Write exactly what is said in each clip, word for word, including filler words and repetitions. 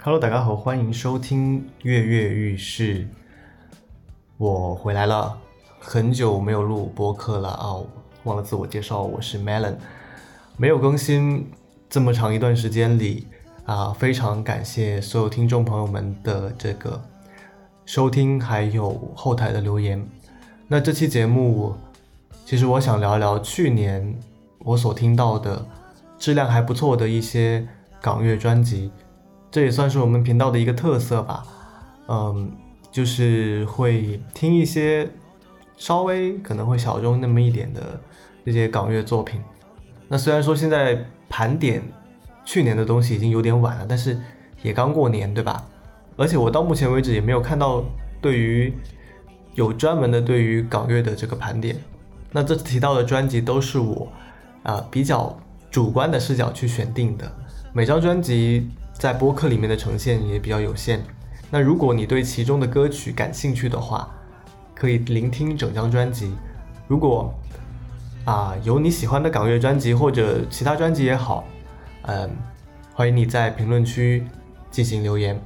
Hello， 大家好，欢迎收听跃跃欲试。我回来了，很久没有录播客了啊，忘了自我介绍，我是 Melon。没有更新这么长一段时间里啊，非常感谢所有听众朋友们的这个收听，还有后台的留言。那这期节目，其实我想聊聊去年我所听到的质量还不错的一些港乐专辑。这也算是我们频道的一个特色吧，嗯，就是会听一些稍微可能会小众那么一点的这些港乐作品。那虽然说现在盘点去年的东西已经有点晚了，但是也刚过年，对吧？而且我到目前为止也没有看到对于有专门的对于港乐的这个盘点。那这次提到的专辑都是我啊、呃、比较主观的视角去选定的，每张专辑在播客里面的呈现也比较有限。那如果你对其中的歌曲感兴趣的话，可以聆听整张专辑。如果啊有你喜欢的港乐专辑或者其他专辑也好，嗯，欢迎你在评论区进行留言。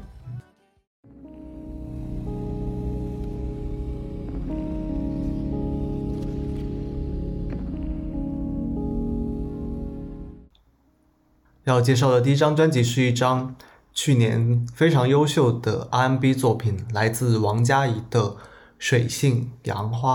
要介绍的第一张专辑是一张去年非常优秀的 R and B 作品，来自王嘉怡的《水性杨花》。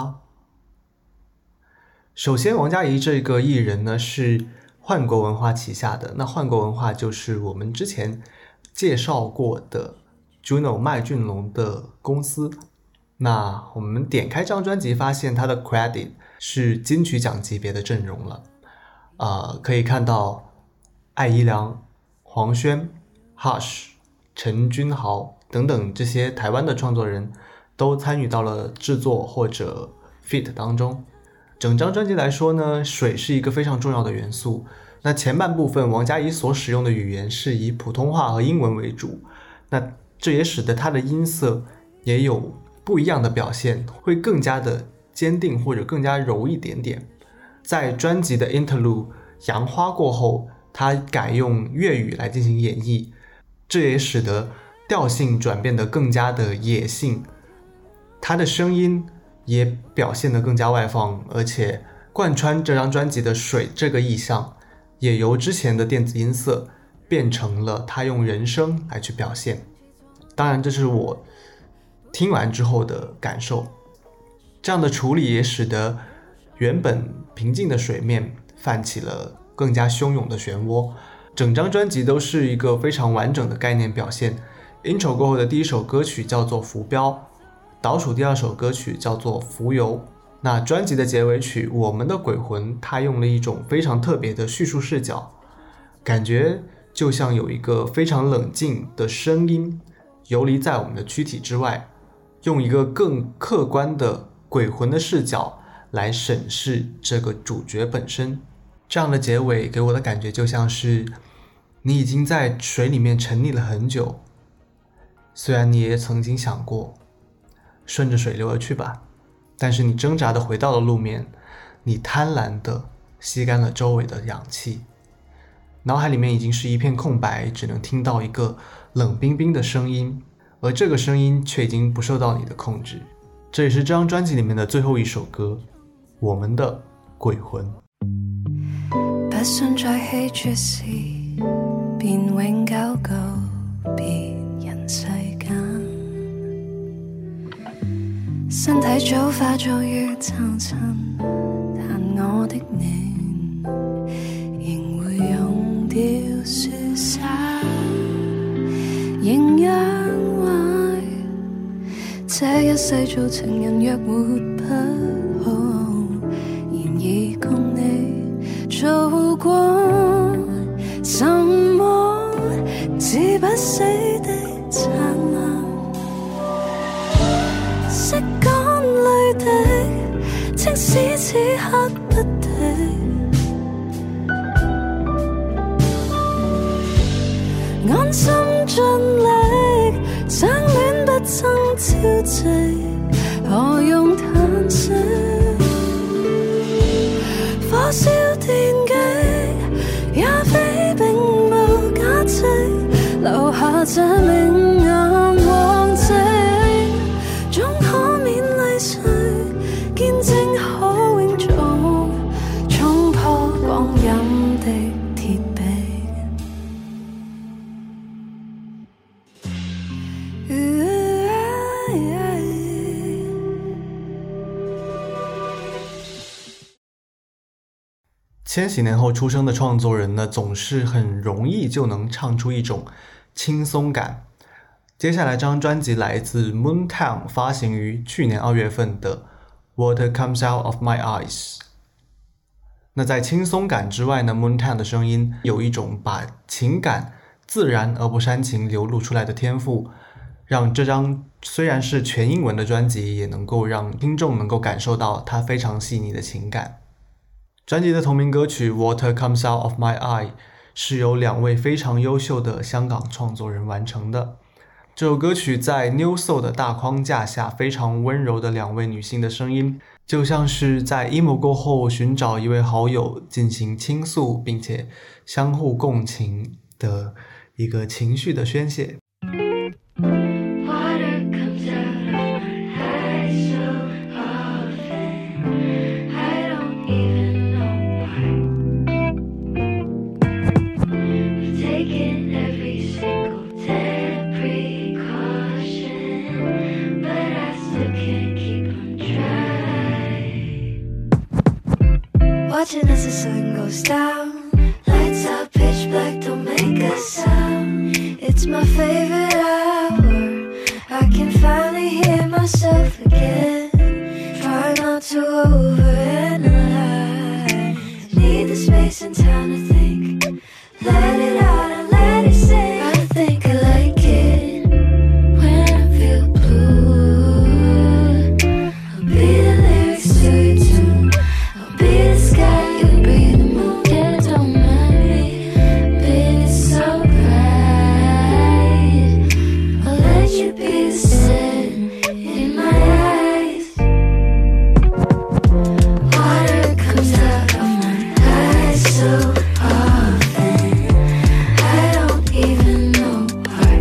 首先，王嘉怡这个艺人呢是幻国文化旗下的，那幻国文化就是我们之前介绍过的 Juno 麦浚龙的公司。那我们点开这张专辑，发现他的 credit 是金曲奖级别的阵容了，呃，可以看到艾怡良、黄轩、Hush、陈君豪等等这些台湾的创作人都参与到了制作或者 feat 当中。整张专辑来说呢，水是一个非常重要的元素。那前半部分王嘉怡所使用的语言是以普通话和英文为主，那这也使得他的音色也有不一样的表现，会更加的坚定或者更加柔一点点。在专辑的 interlude 杨花过后，他改用粤语来进行演绎，这也使得调性转变得更加的野性，他的声音也表现得更加外放，而且贯穿这张专辑的水这个意象也由之前的电子音色变成了他用人声来去表现。当然这是我听完之后的感受，这样的处理也使得原本平静的水面泛起了更加汹涌的漩涡。整张专辑都是一个非常完整的概念表现。 intro 过后的第一首歌曲叫做浮标，倒数第二首歌曲叫做浮游。那专辑的结尾曲我们的鬼魂，它用了一种非常特别的叙述视角，感觉就像有一个非常冷静的声音游离在我们的躯体之外，用一个更客观的鬼魂的视角来审视这个主角本身。这样的结尾给我的感觉就像是你已经在水里面沉溺了很久，虽然你也曾经想过顺着水流而去吧，但是你挣扎的回到了路面，你贪婪的吸干了周围的氧气，脑海里面已经是一片空白，只能听到一个冷冰冰的声音，而这个声音却已经不受到你的控制。这也是这张专辑里面的最后一首歌，我们的鬼魂。 不想再氣絕時，便永久告別人世間。身體早化做於層層，但我的暖仍會溶掉樹沙，仍讓壞這一世做情人約會不好，然而共你做過什麼止不死的燦爛，拭乾淚滴，即使此刻不敵，安心盡力，想戀不爭朝夕，何用嘆息？火燒電擊，也非並無價值，留下這明眼往跡，總可勉勵誰見證可永續，衝破光陰的鐵壁。 千禧年后出生的创作人呢，总是很容易就能唱出一种轻松感。接下来这张专辑来自 Moontown， 发行于去年二月份的 Water Comes Out of My Eyes。 那在轻松感之外呢， Moontown 的声音有一种把情感自然而不煽情流露出来的天赋，让这张虽然是全英文的专辑，也能够让听众能够感受到它非常细腻的情感。专辑的同名歌曲 Water Comes Out of My Eye 是由两位非常优秀的香港创作人完成的。这首歌曲在 New Soul 的大框架下，非常温柔的两位女性的声音，就像是在 emo 过后寻找一位好友进行倾诉，并且相互共情的一个情绪的宣泄。 Watching as the sun goes down, lights out pitch black, don't make a sound. It's my favorite hour, I can finally hear myself again. Try not to overanalyze, need the space and time to think. Let it out and let it sing. I think I like it when I feel blue. I'll be the lyrics to your tune, I'll be the sky, you be the moon. Yeah, don't mind me being so bright. I'll let you be the sun in my eyes. Water comes out of my eyes so often, I don't even know why.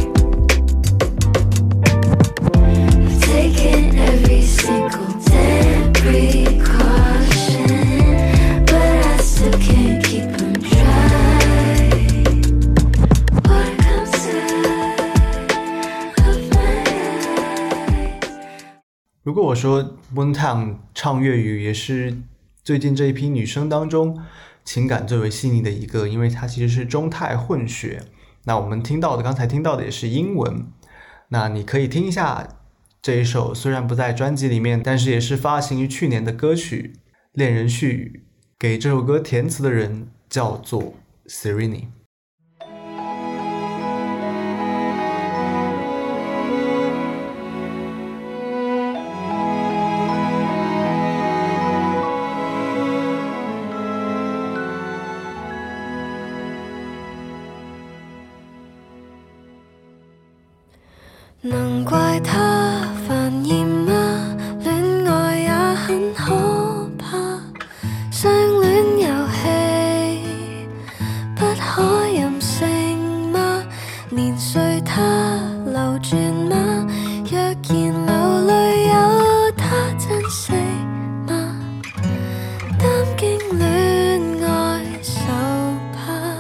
I've taken every single damn precaution, but I still can't keep them dry. Water comes out of my eyes. 如果我说 Moontown 唱粤语也是最近这一批女生当中情感最为细腻的一个，因为它其实是中泰混血。那我们听到的刚才听到的也是英文，那你可以听一下这一首虽然不在专辑里面，但是也是发行于去年的歌曲《恋人絮语》，给这首歌填词的人叫做 Serrini。 能怪他繁衍嗎？戀愛也很可怕，相戀遊戲不可任性嗎？年歲他流轉嗎？若然流淚有他珍惜嗎？擔驚戀愛受怕。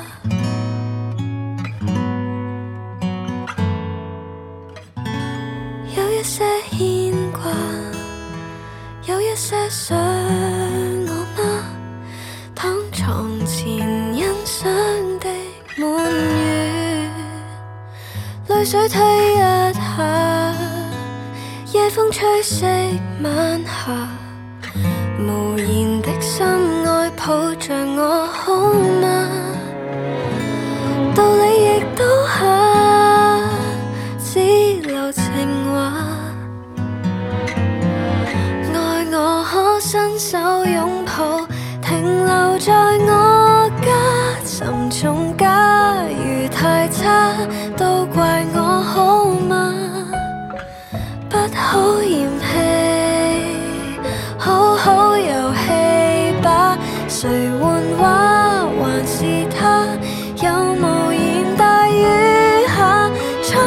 有一些牽掛，有一些想我嗎？躺床前欣賞的滿月，淚水推一下，夜風吹熄晚霞，無言的心愛抱着我好嗎？道理亦都下，只留情話，愛我可伸手擁抱，停留在我家，沉重假如太差，都怪我好嗎？不好嫌棄，好好遊戲吧，誰換畫還是他，有無言大雨下，衝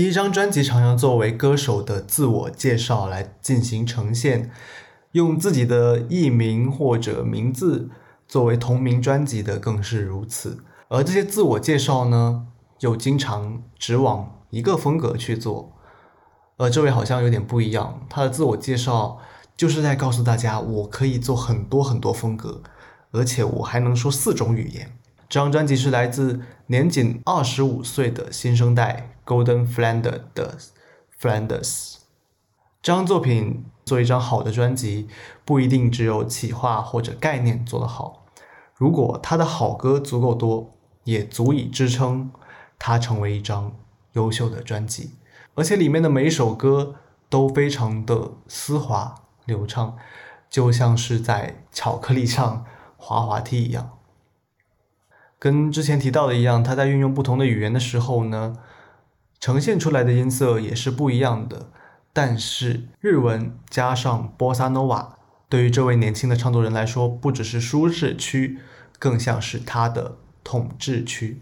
第一张专辑常常作为歌手的自我介绍来进行呈现，用自己的艺名或者名字作为同名专辑的更是如此。而这些自我介绍呢，又经常只往一个风格去做。而这位好像有点不一样，他的自我介绍就是在告诉大家，我可以做很多很多风格，而且我还能说四种语言。这张专辑是来自年仅二十五岁的新生代 Golden Flander 的 Flanders。 这张作品做一张好的专辑，不一定只有企划或者概念做得好，如果他的好歌足够多，也足以支撑它成为一张优秀的专辑。而且里面的每一首歌都非常的丝滑流畅，就像是在巧克力上滑滑梯一样。跟之前提到的一样，他在运用不同的语言的时候呢，呈现出来的音色也是不一样的。但是日文加上 Bossa Nova 对于这位年轻的唱作人来说，不只是舒适区，更像是他的统治区。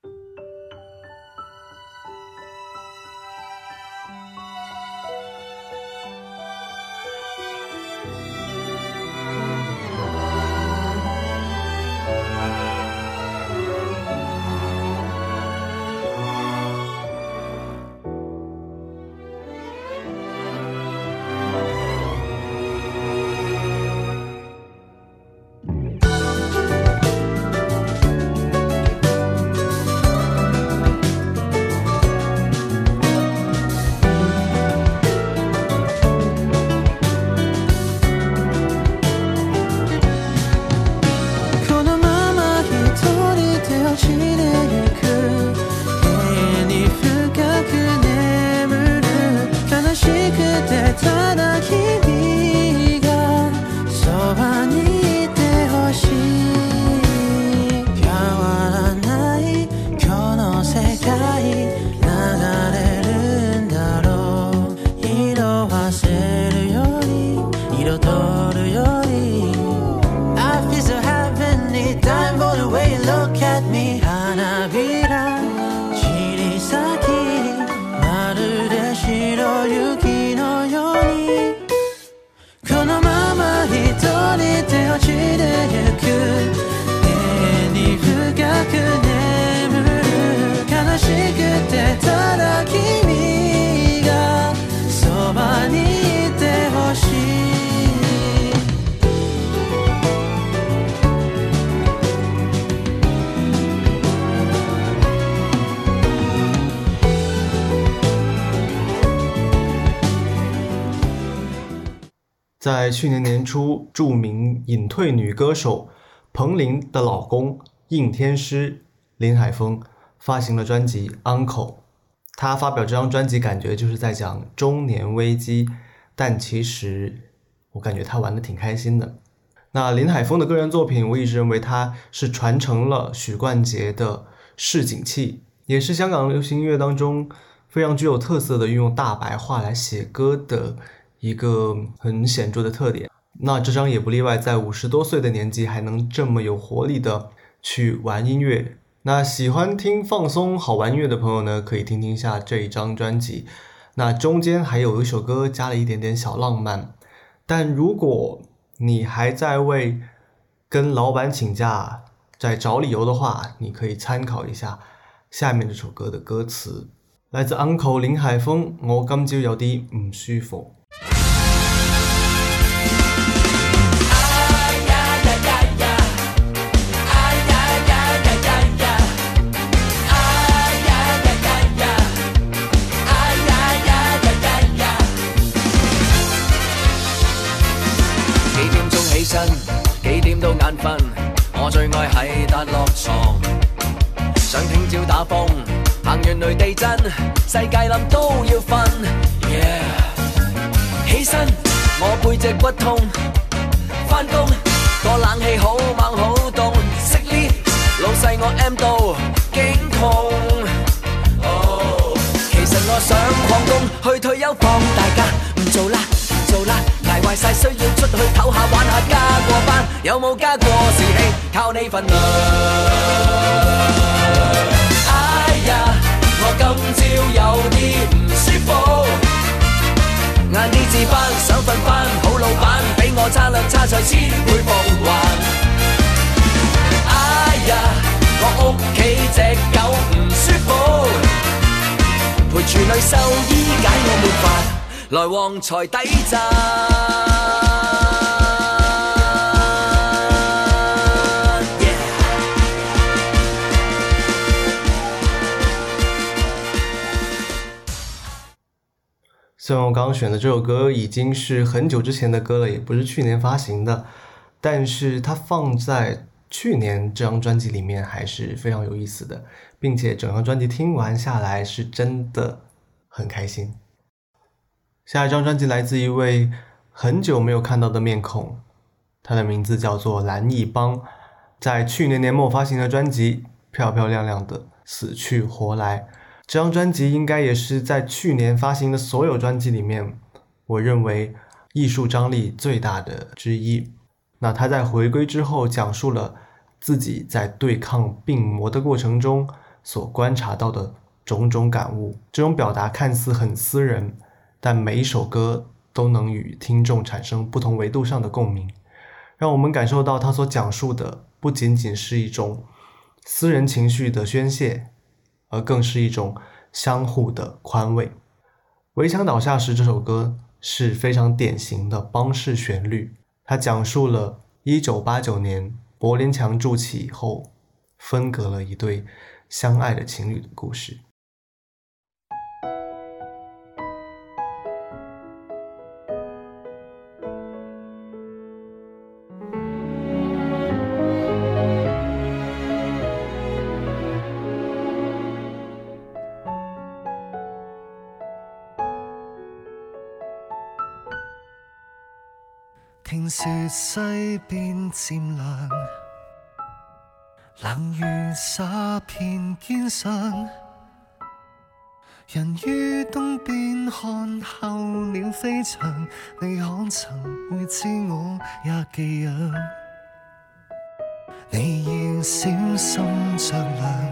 在去年年初，著名隐退女歌手彭羚的老公应天师林海峰发行了专辑《Uncle》。他发表这张专辑感觉就是在讲中年危机，但其实我感觉他玩得挺开心的。那林海峰的个人作品，我一直认为他是传承了许冠杰的市井气，也是香港流行音乐当中非常具有特色的运用大白话来写歌的一个很显著的特点。那这张也不例外，在五十多岁的年纪还能这么有活力的去玩音乐。那喜欢听放松好玩音乐的朋友呢，可以听听一下这一张专辑。那中间还有一首歌加了一点点小浪漫，但如果你还在为跟老板请假在找理由的话，你可以参考一下下面这首歌的歌词，来自 Uncle 林海峰，我今朝有啲唔舒服。 幾點都眼瞓，我最愛係笪落床，想聽朝打風，行完雷地震，世界冧都要瞓。Yeah， 起身我背脊骨痛，返工個冷氣好猛好凍，食呢老細我 M 到驚痛。Oh， 其實我想曠工去退休放大假，唔做啦唔做啦。捱壞晒需要出去唞下玩下加過班，有冇加過士氣靠你份糧。哎呀，我今朝有啲唔舒服。晏啲至返，想瞓返，好老闆俾我差兩差菜千倍奉還。哎呀，我屋企隻狗唔舒服，陪住女獸醫解我沒煩，來旺財抵賺。 虽然我刚刚选的这首歌已经是很久之前的歌了，也不是去年发行的，但是它放在去年这张专辑里面还是非常有意思的，并且整张专辑听完下来是真的很开心。下一张专辑来自一位很久没有看到的面孔，他的名字叫做蓝奕邦，在去年年末发行的专辑漂漂亮亮的死去活来，这张专辑应该也是在去年发行的所有专辑里面我认为艺术张力最大的之一。那他在回归之后讲述了自己在对抗病魔的过程中所观察到的种种感悟，这种表达看似很私人，但每一首歌都能与听众产生不同维度上的共鸣，让我们感受到他所讲述的不仅仅是一种私人情绪的宣泄，而更是一种相互的宽慰。围墙倒下时这首歌是非常典型的邦式旋律，它讲述了一九八九年柏林墙筑起以后分隔了一对相爱的情侣的故事。 聽說西邊漸涼，冷雨灑遍肩上，人於東邊看候鳥飛翔，你可曾會知我也寄養？你要小心着涼，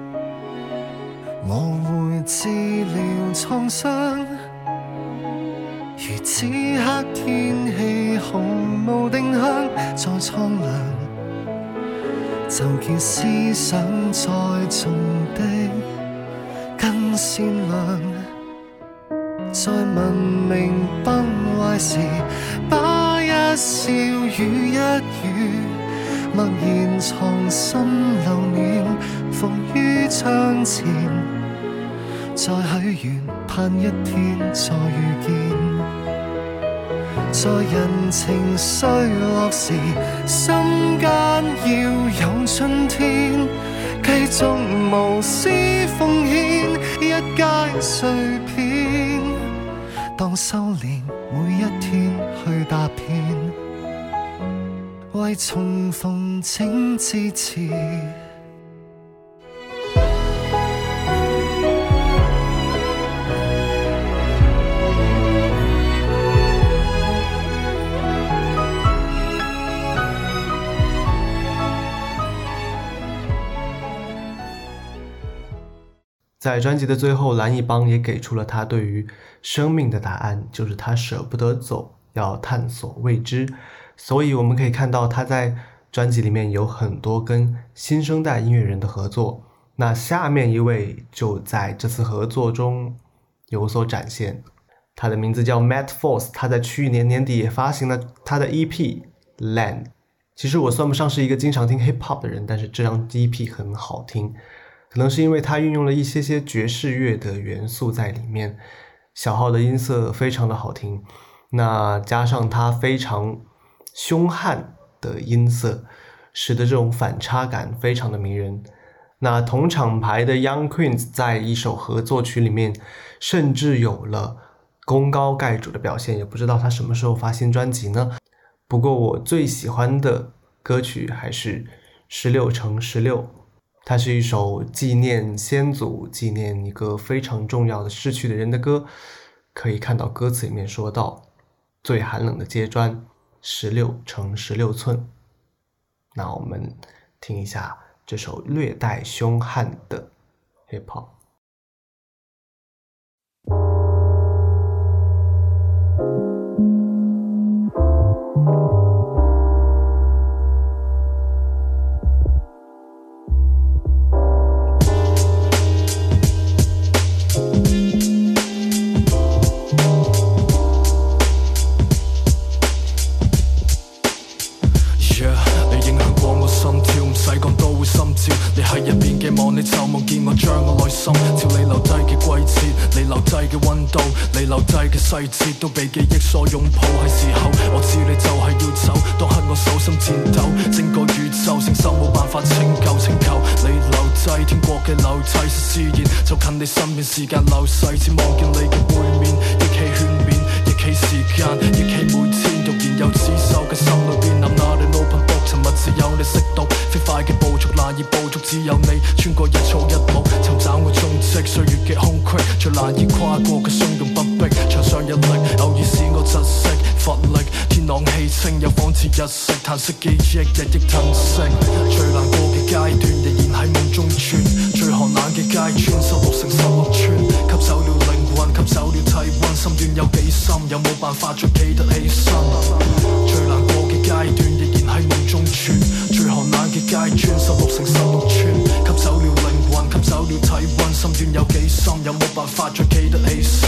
我會治療創傷。如此刻天氣毫無定向，再蒼涼，就叫思想再重的更善良。在文明崩壞時，把一笑與一語默然藏心留念，伏於窗前，再許願盼一天再遇見。在人情衰落時，心間要有春天，繼續無私奉獻一街碎片，當修煉每一天去踏遍，為重逢請支持。 在专辑的最后，蓝奕邦也给出了他对于生命的答案，就是他舍不得走，要探索未知。所以我们可以看到他在专辑里面有很多跟新生代音乐人的合作，那下面一位就在这次合作中有所展现，他的名字叫 Matt Force， 他在去年年底也发行了他的 E P Land。 其实我算不上是一个经常听 hip hop 的人，但是这张 E P 很好听，可能是因为它运用了一些些爵士乐的元素在里面，小号的音色非常的好听，那加上它非常凶悍的音色，使得这种反差感非常的迷人。那同厂牌的 Young Queens 在一首合作曲里面甚至有了功高盖主的表现，也不知道他什么时候发新专辑呢？不过我最喜欢的歌曲还是十六乘十六，它是一首纪念先祖，纪念一个非常重要的逝去的人的歌。可以看到歌词里面说到最寒冷的街砖十六乘十六寸。那我们听一下这首略带凶悍的 hip hop。 細節都被記憶所擁抱。係時候我知你就係要走，當刻我手心顫抖，整個宇宙承受冇辦法拯救，請求你留滯，天國嘅流體是自然，就近你身邊，時間流逝，只望見你嘅背面，憶起勸勉，憶起時間，憶起每天，欲言又止手嘅心裏邊。I'm not an open book， 沉默只有你識讀，飛快嘅步速難以捕捉，只有你穿過一草一木，尋找我蹤跡，歲月嘅空隙，最難以跨過嘅從容不迫，牆上日曆偶爾使我窒息乏力，天朗氣清又仿似日食，嘆息記憶日益褪色，最難過嘅階段仍然喺夢中轉，最寒冷嘅街磚十六乘十六寸，吸走了靈魂，吸走了體溫，心願有幾深，有冇辦法再企得起身？最難過嘅階段仍然喺夢中轉，最寒冷嘅街磚十六乘十六寸，吸走了靈魂，吸走了體溫，心願有幾深，有冇辦法再企得起身？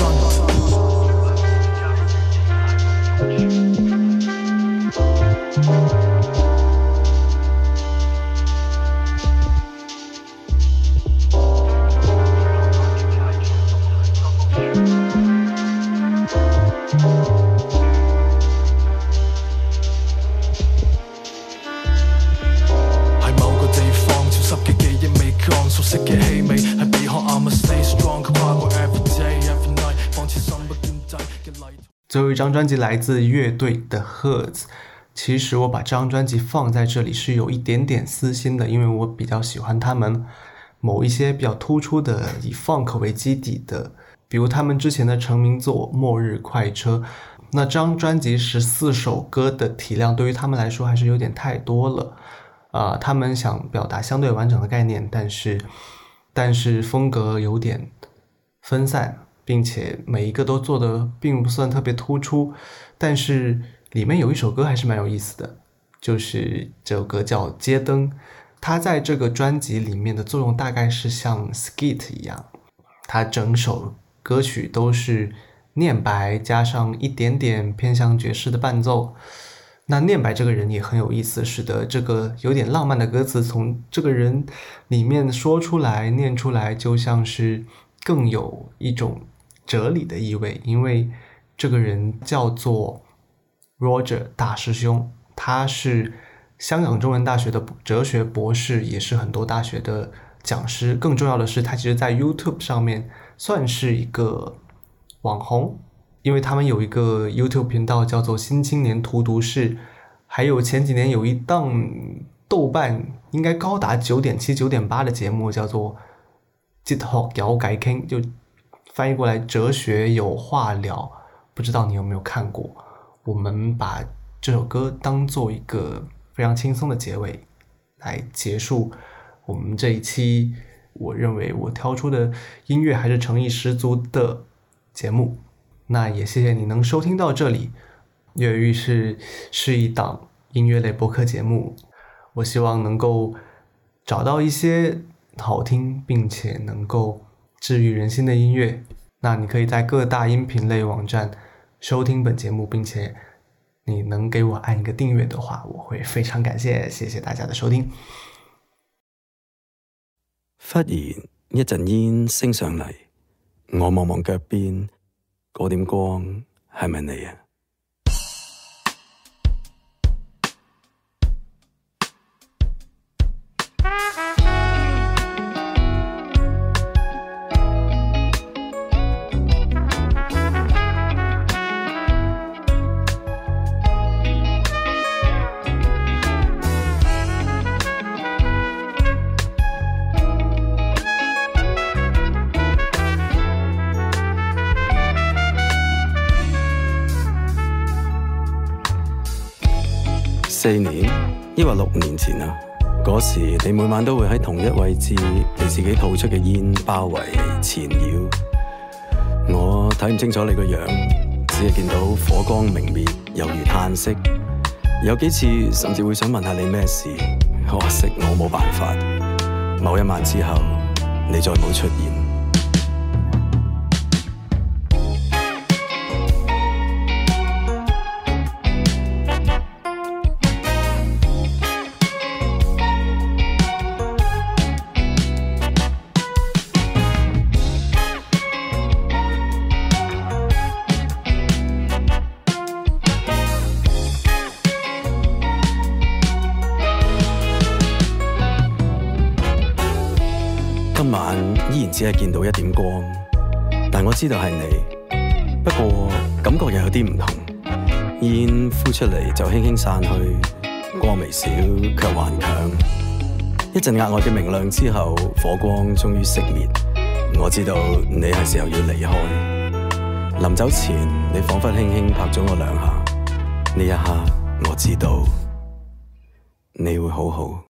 最后一张专辑来自乐队的 Hertz。 其实我把这张专辑放在这里是有一点点私心的，因为我比较喜欢他们某一些比较突出的以 funk 为基底的，比如他们之前的成名作《末日快车》。那张专辑十四首歌的体量对于他们来说还是有点太多了啊、呃，他们想表达相对完整的概念，但是但是风格有点分散，并且每一个都做的并不算特别突出，但是里面有一首歌还是蛮有意思的，就是这首歌叫《街灯》，它在这个专辑里面的作用大概是像 skit 一样，它整首歌曲都是念白加上一点点偏向爵士的伴奏。那念白这个人也很有意思，使得这个有点浪漫的歌词从这个人里面说出来念出来，就像是更有一种哲理的意味。因为这个人叫做 Roger 大师兄，他是香港中文大学的哲学博士，也是很多大学的讲师，更重要的是他其实在 YouTube 上面算是一个网红，因为他们有一个 YouTube 频道叫做新青年荼毒室，还有前几年有一档豆瓣应该高达 九点七 九点八 的节目叫做哲學有偈傾，就翻译过来哲学有话聊，不知道你有没有看过。我们把这首歌当做一个非常轻松的结尾来结束我们这一期我认为我挑出的音乐还是诚意十足的节目。那也谢谢你能收听到这里。越狱是是一档音乐类播客节目，我希望能够找到一些好听并且能够治愈人心的音乐。那你可以在各大音频类网站收听本节目，并且你能给我按一个订阅的话，我会非常感谢。谢谢大家的收听。 忽然一陣煙升上嚟，我望望腳邊嗰點光係咪你啊？四年，抑或六年前啊，嗰時你每晚都會喺同一位置，被自己吐出嘅煙包圍纏繞。我睇唔清楚你個樣，只係見到火光明滅，猶如嘆息。有幾次甚至會想問下你咩事，可惜我冇辦法。某一晚之後，你再冇出現。 今晚依然只係見到一點光，但我知道係你。不過感覺又有啲唔同，煙呼出嚟就輕輕散去，光微小卻頑強。一陣額外嘅明亮之後，火光終於熄滅。我知道你係時候要離開。臨走前，你彷彿輕輕拍咗我兩下。呢一刻，我知道你會好好。